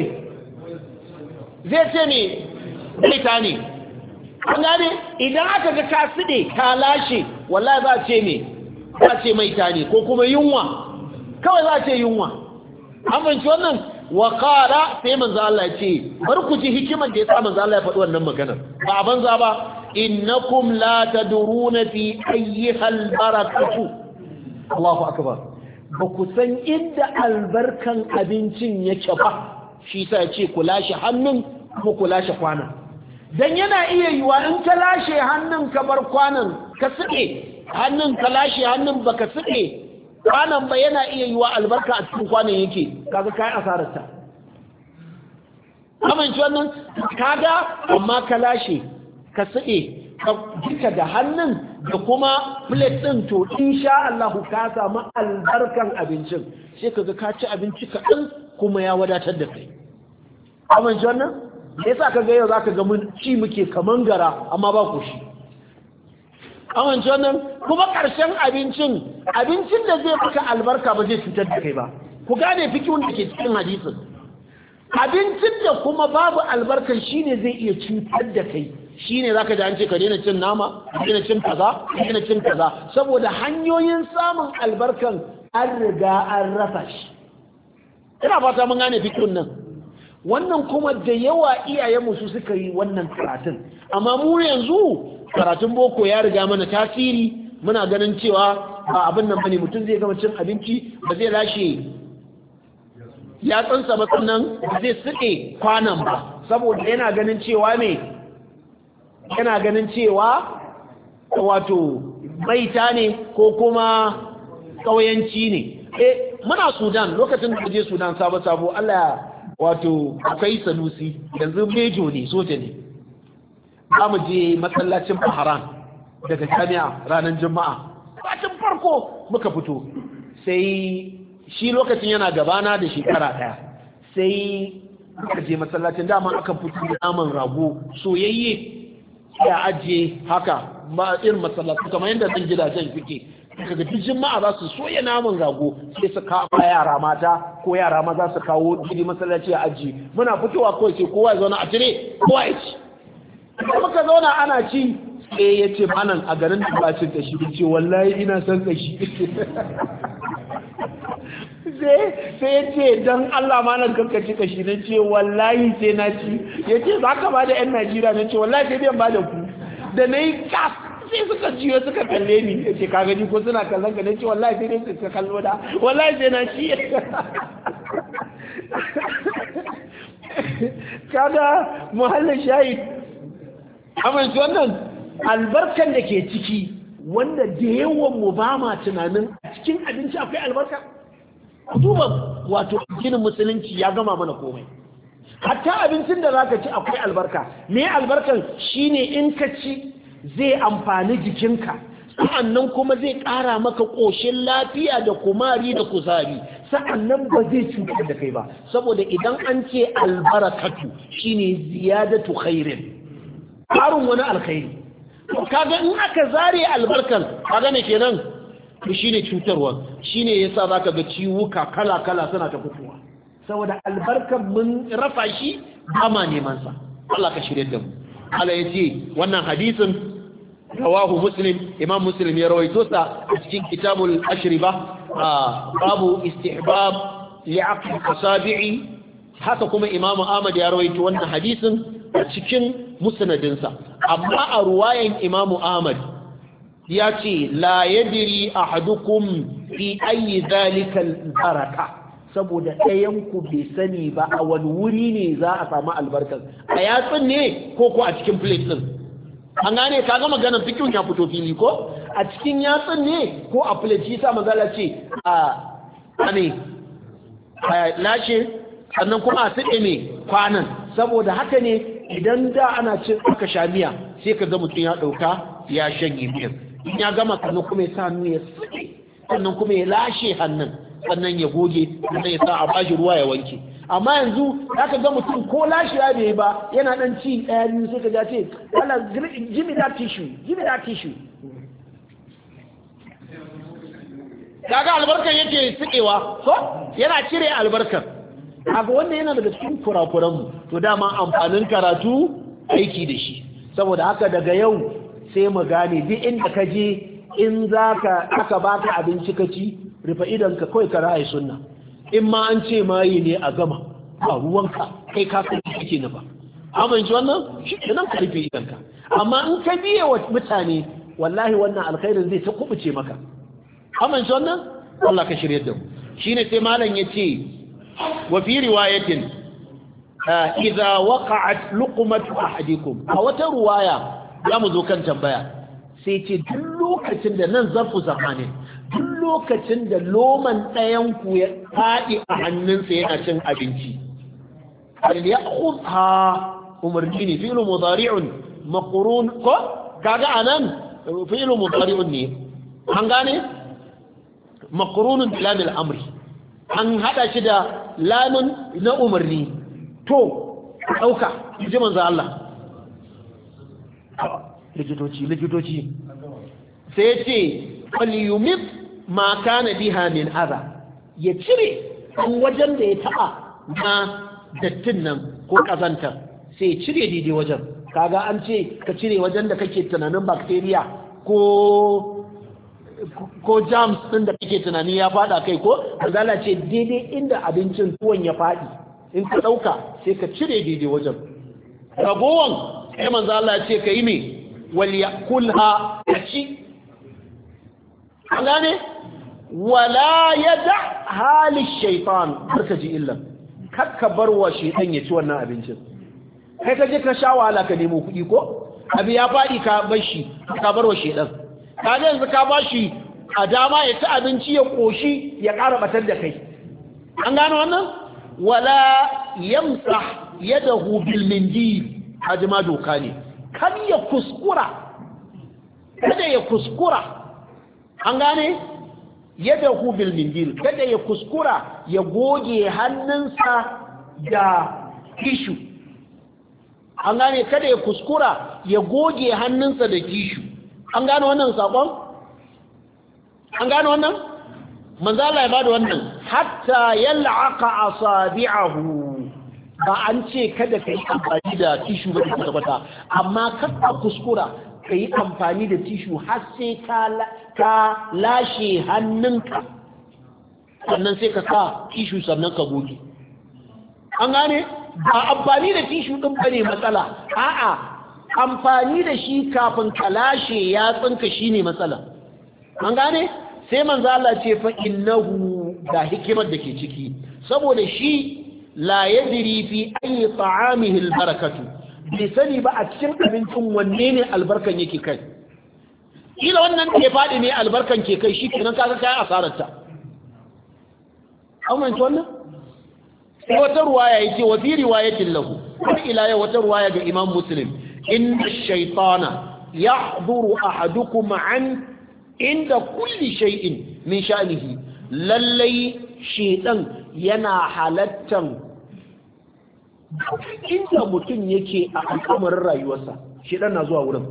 [SPEAKER 1] zai ce me daita ne an gane idan aka ga ka siɗe ka lashe wallahi za a ce me za a ce maita ne ko kuma yunwa kawai za a ce yunwa amince wannan wakara sai manzo Allah ce bar ku ji hikimar da yasa manzo Allah ya faɗi wannan magana ba banza ba innakum la tadruna fi ayyiha albarakatu Allahu akbar ba ku san inda albarkan abincin yake ba shi yasa ya ce ku lashe hannun ko ku lashe kwanan dan yana iya yiwa in ka lashe hannun ka bar kwanan ka sike hannun ka lashe hannun baka sike kwanan ba yana iya yiwa albarka a cikin kwanan yake kaga kai asararta amince wannan kaga amma ka lashe ka sade ka jika da hannun da kuma plate din to insha Allah ka samu albarkan abincin sai kaga ka ci abinci kaɗan kuma ya wadatar da kai amince wannan yasa kaga yau zaka ga mun ci muke kaman gara amma ba ku shi amince wannan kuma ƙarshen abincin da zai maka albarka ba zai cutar da kai ba ku gane fikihun da ke cikin hadisin abincin da kuma babu albarkan shine zai iya cutar da kai shine zaka ji an ce ka daina cin nama ka daina cin kaza ka daina cin kaza saboda hanyoyin samun albarkan an riga an rasa shi ina fata mun gane fikihun nan wannan kuma da yawa iyayenmu su suka yi wannan karatun amma mu yanzu karatun boko ya riga mana tasiri muna ganin cewa ba abin nan bane mutum zai gama cin abinci ba zai lashe yatsansa ba sannan ba zai suke kwanan ba saboda yana ganin cewa ne yana ganin cewa wato baita ne ko kuma ƙauyanci ne muna Sudan lokacin da je Sudan sabo Allah wato akwai Sanusi yanzu mejo ne soja ne za mu je masallacin Bahran daga jami'a ranar Juma'a bacin farko muka fito sai shi lokacin yana gabana da shekara daya sai muka je masallacin dama aka fito da naman rago soyayye ya ajiye haka ba irin masallaci kamar yadda zan gidajen suke daga duk Juma'a za su soya naman rago sai su kawo yara mata ko yara maza su kawo gidi masallaci a ajiye muna fitowa kawai sai kowa ya zauna a tire kowa ya ci da muka zauna ana ci sai ya ce manan a garin da ba cin kashi ce wallahi ina son kashi sai ya ce don Allah ma nan kankaci kashi na ce wallahi sai na ci ya ce za ka ba da 'yan Najeriya na ce wallahi sai biyan ba da ku da na yi kas sai suka ciyo suka kalle ni ya ce ka gani ko suna kallon ka na ce wallahi sai dai suka kallo da wallahi sai na ci kaga muhallin shahid amince wannan albarkan da ke ciki wanda da yawan mu ba ma tunanin a cikin abinci akwai albarka duba wato addinin musulunci ya gama mana komai hatta abincin da zaka ci akwai albarka me albarkan shine in ka ci zai amfani jikinka sa'annan kuma zai ƙara maka ƙoshin lafiya da kumari da kuzari sa'annan ba zai cutar da kai ba saboda idan an ce albarakatu shine ziyadatu khairin ƙarin wani alkhairi kaga in aka zare albarkan kaga ne kenan to shine cutarwa shine yasa zaka ga ciwuka kala-kala suna ta fitowa saboda albarkan mun rafa shi ba ma neman sa Allah ka shirye da mu Allah yace wannan hadisin rawahu muslim imam muslim ya rawaito sa a cikin kitabul ashriba babu istihbab li'aqd asabi'i haka kuma imam ahmad ya rawaito wannan hadisin a cikin musnadinsa amma a ruwayan imam ahmad ya ce la yadri ahadukum fi ayi zalika baraka saboda ɗayan ku bai sani ba a wani wuri ne za a samu albarkar a yatsun ne ko a cikin plate din an gane ka ga maganar fikin ya fito fili ko a cikin yatsun ne ko a plate shi sa mazala ce a lashe sannan kuma a tsike ne kwanan saboda haka ne idan da ana cin aka sha miya sai ka ga mutum ya ɗauka ya shanye miyar in ya gama sannan kuma ya sa hannu ya tsike sannan kuma ya lashe hannun sannan ya goge sannan ya sa a bashi ruwa ya wanke amma yanzu zaka ga mutum ko lashe ya bai ba yana dan ci ɗaya biyu sai ka ja ce Allah give me that tissue kaga albarkan yake tsikewa ko yana cire albarkar kaga wannan yana daga cikin kurakuran mu to dama amfanin karatu aiki da shi saboda haka daga yau sai mu gane duk inda ka je in aka baka abinci ka ci rufe idanka kawai ka ra'ayi sunna in ma an ce mayi ne a gama a ruwanka kai ka san kake nufa amince wannan shi nan ka rufe idanka amma in ka biye wa mutane wallahi wannan alkhairin zai ta kubuce maka amince wannan Allah ka shirye da mu shine sai malam yace wa fi riwayatin idza waqa'at luqmatu ahadikum a wata ruwaya za mu zo kan tambaya sai ce duk lokacin da nan zarfu zamanin duk lokacin da loman ɗayanku ya faɗi a hannunsa yana cin abinci ya khudha umarni ne fi'lu mudari'un maqrun ko kaga anan fi'lu mudari'un ne an gane maqrunun bi lam al-amri an hada shi da lamun na umarni to dauka ji manzo Allah likitoci sai ce falyumit ma kana biha min adha ya cire an wajen da ya taba na dattin nan ko kazanta sai ya cire daidai wajen kaga an ce ka cire wajen da kake tunanin bacteria ko germs din da kake tunani ya fada kai ko azala ce daidai inda abincin tuwon ya fadi in ka dauka sai ka cire daidai wajen ragowan sai manzo Allah ce ka yi me wal yakulha ci gane wala yada hali shaytan barka ji illa kakka barwa shaytan ya ci wannan abincin kai ka je ka sha wahala ka nemo kuɗi ko abi ya fadi ka bar shi ka barwa shaytan ka ga yanzu ka bashi a dama ya ci abinci ya koshi ya ƙara batar da kai an gano wannan wala yamsah yadahu bil mindil hajima doka ne kada ya kuskura an gane yadda bil mindil kada ya kuskura ya goge hannunsa da tishu an gane kada ya kuskura ya goge hannunsa da tishu an gane wannan sakon an gane wannan manzala ya bada wannan hatta yal'aqa asabi'ahu ba an ce kada ka yi amfani da tishu ba da kwata amma kada kuskura ka yi amfani da tishu har sai ka lashe hannunka sannan sai ka sa tishu sannan ka goge. An gane ba amfani da tishu din bane matsala, a'a amfani da shi kafin ka lashe yatsunka shine matsala. An gane sai manzo Allah ce fa innahu da hikimar da ke ciki, saboda shi la yadri fi ayi ta'amihi albarakatu, bai sani ba a cikin abincin wanne ne albarkan yake kai. Ila wannan ke faɗi ne albarkan ke kai, shi kenan kaga kai asararta. An manta wannan? Sai wata ruwaya yake wa fi riwayatin lahu, har ila yau wata ruwaya ga Imam Muslim, inna ash-shaytana yahduru ahadukum an inda kulli shay'in min sha'nihi, lallai shaytan yana halattan inda mutum yake a al'amarin rayuwarsa, shaytan na zuwa wurin.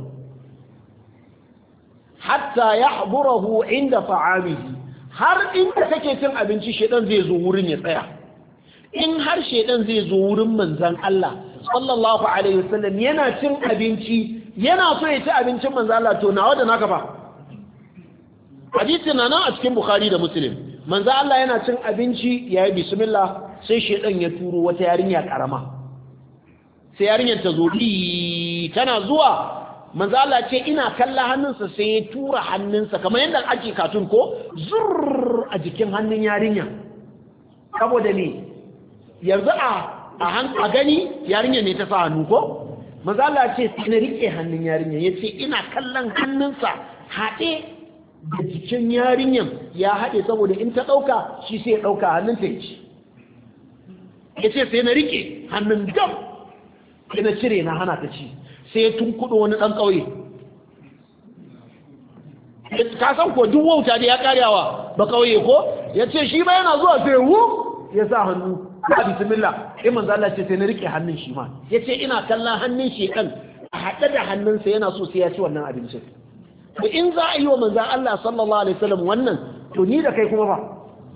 [SPEAKER 1] Hatta yahdurahu inda ta'amihi, har inda kake cin abinci shaytan zai zo wurin ya tsaya. In har shaytan zai zo wurin manzon Allah sallallahu alaihi wasallam yana cin abinci, yana so ya ci abincin manzon Allah, to nawa da naka fa. Hadisi na nan a cikin Bukhari da Muslim, manzo Allah yana cin abinci yayi bismillah, sai shedan ya turo wata yarinya karama, sai yarinyar ta zo tana zuwa, manzo Allah ce ina kalla hannunsa, sai ya tura hannunsa kamar yadda ake katun ko zurr a jikin hannun yarinya, saboda ne yanzu a gani yarinya ne ta sa hannu ko, manzo Allah ce sai na rike hannun yarinya, yace ina kallon hannunsa haɗe da jikin yarinyan ya haɗe, saboda in ta ɗauka shi sai ya ɗauka hannun ta ci. Ya ce sai na riƙe hannun gam, sai na cire na hana ta ci, sai ya tunkuɗo wani ɗan ƙauye. Ka san ko duk wauta da ya ƙaryawa ba ƙauye ko, ya ce shi ba yana zuwa sai wu ya sa hannu ba bismillah, sai manzo Allah ce sai na riƙe hannun shi ma, ya ce ina kallon hannun shi ɗan a haɗe da hannunsa yana so sai ya ci wannan abincin. to in za a yi wa manzan Allah sallallahu alaihi wasallam wannan, to ni da kai kuma ba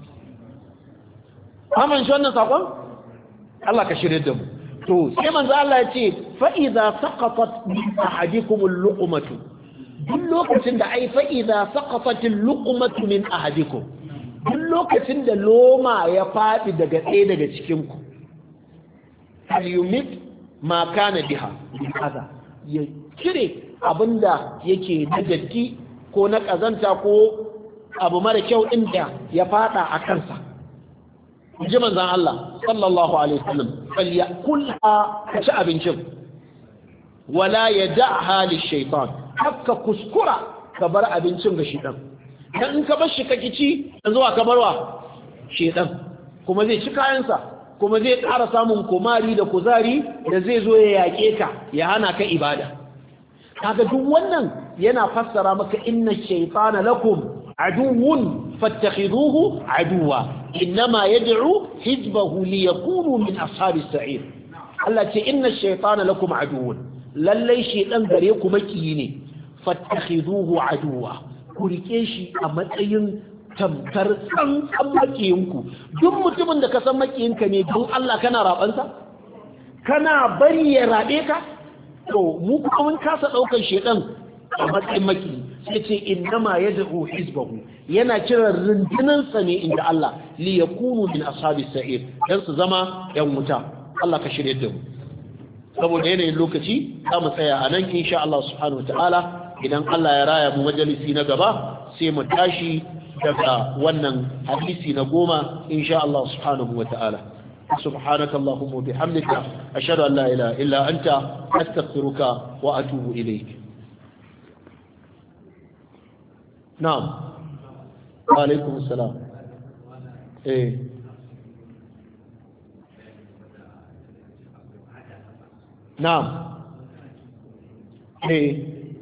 [SPEAKER 1] aman shi wannan sakon Allah ka shirye da mu. To sai manzan Allah ya ce fa idza saqatat min ahadikum al-luqmatu, duk lokacin da ai fa idza saqatat al-luqmatu min ahadikum, duk lokacin da loma ya fadi daga ɗaya daga cikin ku, falyumit ma kana biha bi hada, ya cire abinda yake da datti ko na kazanta ko abu mara kyau inda ya fada a kansa. Ji manzan Allah sallallahu alaihi wasallam falyakulha, ka ci abincin, wala yad'ha lish-shaytan, haka kuskura ka bar abincin ga shedan. Dan in ka bar shi kake ci, yanzu ka barwa shedan, kuma zai ci kayansa, kuma zai ƙara samun kumari da kuzari da zai zo ya yaƙe ka, ya hana ka ibada. Kaga duk wannan yana fassara maka inna shaytana lakum aduwwun fattakhiduhu aduwa, innama yad'u hizbahu liyakunu min ashabis sa'ir. Allah ce inna shaytana lakum aduwwun, lallai shaytan gare ku makiyi ne, fattakhiduhu aduwa, ku rike shi a matsayin tamkar tsantsan makiyinku. Duk mutumin da ka san makiyinka ne, don Allah kana rabansa, kana bari ya rabe ka. To mu kuma mun kasa daukar shedan a matsayin maki, sai ce innama yad'u hizbahu, yana kiran rundunan sa ne inda Allah li yakunu min ashabis sa'ir, dan su zama yan wuta. Allah ka shirye da mu. Saboda yanayin lokaci za mu tsaya a nan insha Allah subhanahu wataala. Idan Allah ya raya mu majalisi na gaba sai mu tashi daga wannan hadisi na 10 insha Allah subhanahu wataala. سبحانك اللهم وبحمدك أشهد أن لا إله إلا أنت أستغفرك وأتوب إليك. نعم وعليكم السلام. إيه نعم إيه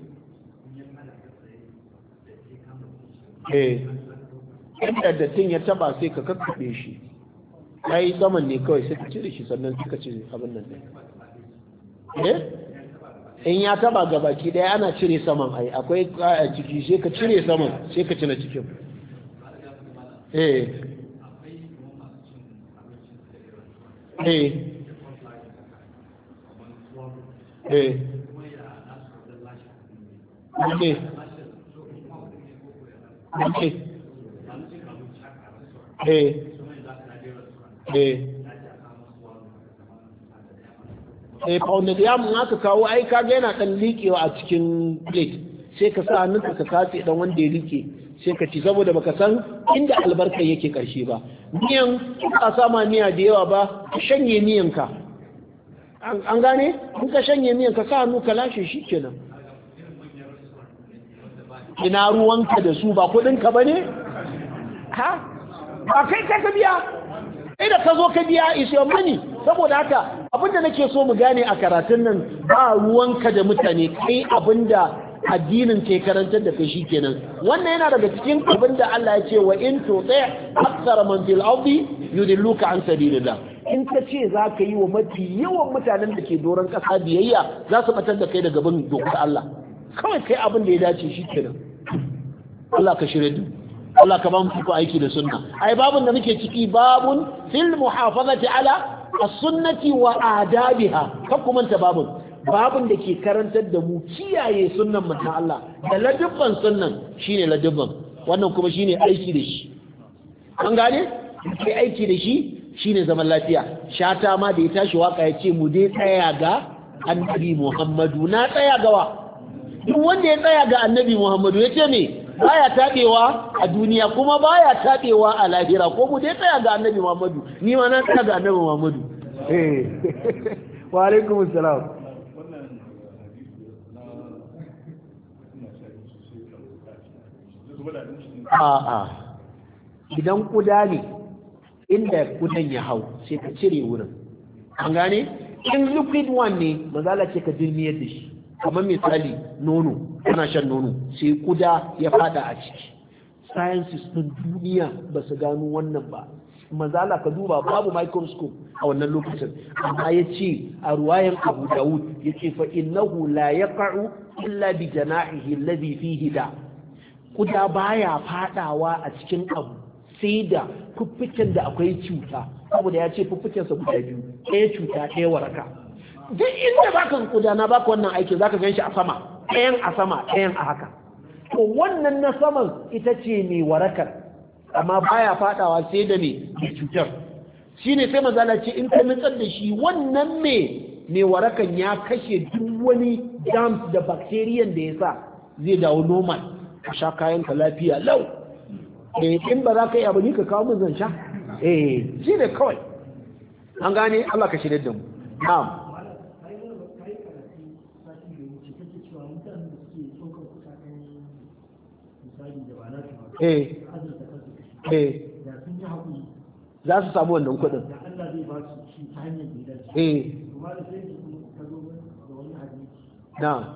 [SPEAKER 1] إيه inda dattin ya taba sai ka kakkaɓe shi, ai saman ne kawai sai ka cire shi sannan suka cire abin nan ɗin. In ya taba gabaki ɗaya ana cire saman, ai akwai a ciki sai ka cire saman sai ka cire cikin. pounded yam aka kawo ai kaga yana dan liƙewa a cikin plate sai ka sa hannunka ka katse dan wanda ya liƙe sai ka ci saboda baka san inda albarkar yake karshe ba miyan ka sama miya da yawa ba ka shanye miyan ka an gane in ka shanye miyan ka sa hannu ka lashe shi kenan ina ruwanka da su ba kudin ka bane ha ba kai ka biya sai da ka zo ka biya is your money saboda haka abinda nake so mu gane a karatun nan ba ruwanka da mutane kai abinda addinin ke karantar da kai shikenan wannan yana daga cikin abinda Allah ya ce wa in tuti aktsara man fil ardi yudilluka an sabilillah in ka ce za ka yi wa mafi yawan mutanen da ke doron kasa biyayya za su batar da kai daga bin dokar Allah kawai kai abin da ya dace shikenan Allah ka shirye du Allah ka ba mu iko aiki da sunna ai babun da muke ciki babun fil muhafazati ala as-sunnati wa adabiha ka kuma ta babun da ke karantar da mu kiyaye sunnan manzon Allah da ladabban sunnan shine ladabban wannan kuma shine aiki da shi an gane kai aiki da shi shine zaman lafiya shata ma da ya tashi waka ya ce mu dai tsaya ga annabi Muhammadu na tsaya gawa duk wanda ya tsaya ga annabi Muhammadu ya ce me baya tabewa a duniya kuma baya tabewa a lahira ko mu dai tsaya ga annabi Muhammadu ni ma na tsaya ga annabi Muhammadu wa alaikum assalam a'a idan kuda ne inda kudan ya hau sai ka cire wurin an gane in liquid one ne mazala ce ka dirmiyar da shi kamar misali nono ana shan nono sai kuda ya fada a ciki sciences din duniya ba su gano wannan ba mazala ka duba babu microscope a wannan lokacin amma ya ce a ruwayan abu dawud ya ce fa innahu la yaqa'u illa bi jana'ihi alladhi fihi da kuda baya fadawa a cikin abu sai da fuffuken da akwai cuta saboda ya ce fuffukensa guda biyu ɗaya cuta ɗaya waraka duk inda baka kuda na baka wannan aiki zaka gan shi a sama ɗayan a sama ɗayan a haka to wannan na saman ita ce mai warakar amma baya fadawa sai da mai cutar shine sai mazala ce in ka nutsar da shi wannan mai warakan ya kashe duk wani germs da bacterium da ya sa zai dawo normal ka sha kayan ka lafiya lau in ba za ka yi abu ni ka kawo min zan sha shi ne kawai an gane Allah ka shirya da mu na'am za su samu wannan kudin na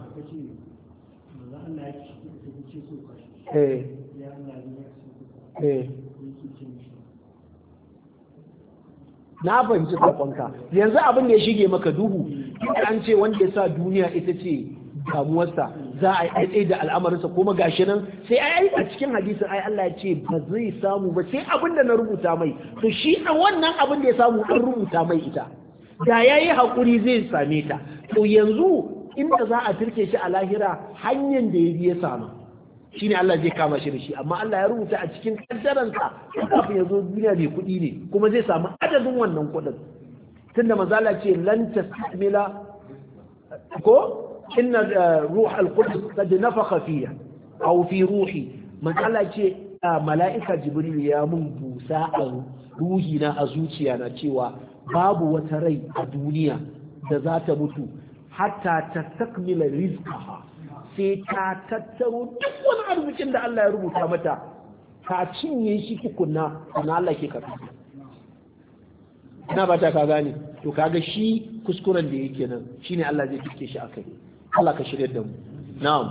[SPEAKER 1] na fahimci sakonka yanzu abin da ya shige maka duhu an ce wanda ya sa duniya ita ce damuwarsa za a yi da al'amarinsa kuma gashi nan sai ai a cikin hadisin ai Allah ya ce ba zai samu ba sai abin da na rubuta mai to shi a wannan abin da ya samu an rubuta mai ita da yayi hakuri zai same ta to yanzu inda za a turke shi a lahira hanyar da ya samu shine Allah zai kama shi da shi amma Allah ya rubuta a cikin kaddaransa kafin ya zo duniya mai kuɗi ne kuma zai samu adadin wannan kuɗin tunda manzala ce lan tasmila ko inna ruh al-qudus qad nafakha fiya aw fi ruhi manzala ce mala'ika jibril ya mun busa a ruhi na a zuciya na cewa babu wata rai a duniya da za ta mutu hatta ta takmila rizqaha sai ta tattaro duk wani arzikin da Allah ya rubuta mata ta cinye shi tukunna na Allah ke kafa ina ba ta ka gane to kaga shi kuskuren da yake nan shine Allah zai tuke shi akai Allah ka shirye da mu na'am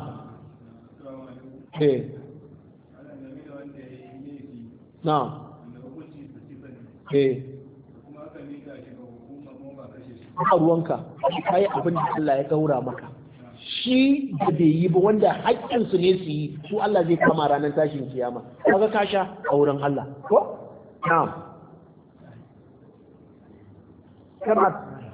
[SPEAKER 1] na'am ba ruwanka kai abin da Allah ya daura maka shi da bai yi ba wanda haƙƙinsu ne su yi su Allah zai kama ranar tashin kiyama kaga ka sha a wurin Allah ko na'am kana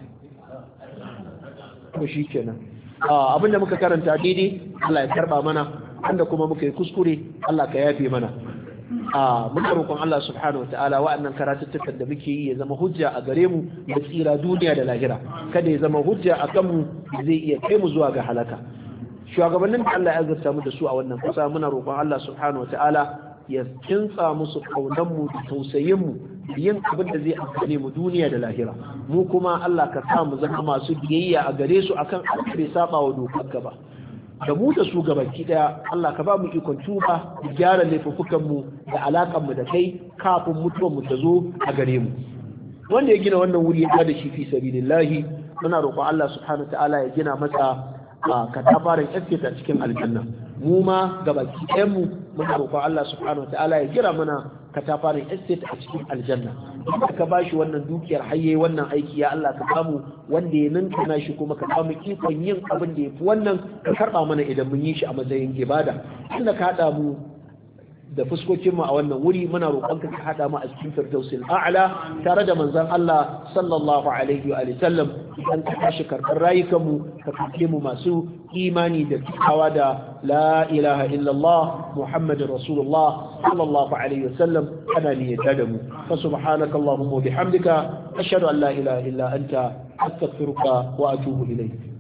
[SPEAKER 1] to shi kenan abinda muka karanta daidai Allah ya karba mana wanda kuma muka yi kuskure Allah ka yafe mana muna roƙon Allah subhanahu wataala wa'annan karatuttukan da muke yi ya zama hujja a gare mu da tsira duniya da lahira kada ya zama hujja a kanmu zai iya kai mu zuwa ga halaka shugabannin da Allah ya azurta mu da su a wannan kasa muna roƙon Allah subhanahu wataala ya kintsa musu kaunan mu da tausayin mu yin abin da zai amfane mu duniya da lahira mu kuma Allah ka sa mu zama masu biyayya a gare su akan bai saba wa dokar ka ba da mu da su gabaki daya Allah ka ba mu ikon tuba da gyara laifukan mu da alakan mu da kai kafin mutuwar mu ta zo a gare mu wanda ya gina wannan wuri ya da shi fi sabilillahi muna roƙon Allah subhanahu ta'ala ya gina masa katafaren estate a cikin aljanna mu ma gabaki ɗayan mu muna roƙon Allah subhanahu ta'ala ya gina mana katafaren estate a cikin aljanna idan ka bashi wannan dukiyar hayye wannan aiki ya Allah ka samu wanda ya ninka shi kuma ka samu ikon yin abin da yafi wannan ka karba mana idan mun yi shi a matsayin ibada inda ka hada mu da fuskokin mu a wannan wuri muna roƙon ka hada mu a cikin firdausil a'la tare da manzon Allah sallallahu alaihi wa sallam idan ka tashi karɓar rayukan mu ka kake mu masu imani da cikawa da la ilaha illallah muhammadur rasulullah sallallahu alaihi wa sallam ana niyyata da mu fa subhanaka allahumma wa bihamdika ashhadu an la ilaha illa anta astaghfiruka wa atubu ilayk